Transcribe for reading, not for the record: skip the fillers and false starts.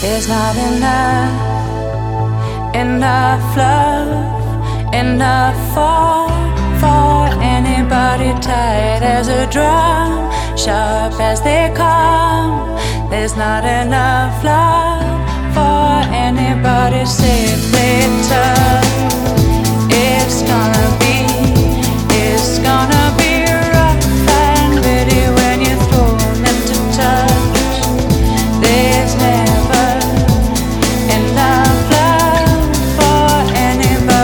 There's not enough love, enough for anybody. Tight as a drum, sharp as they come. There's not enough love for anybody. Safely touched.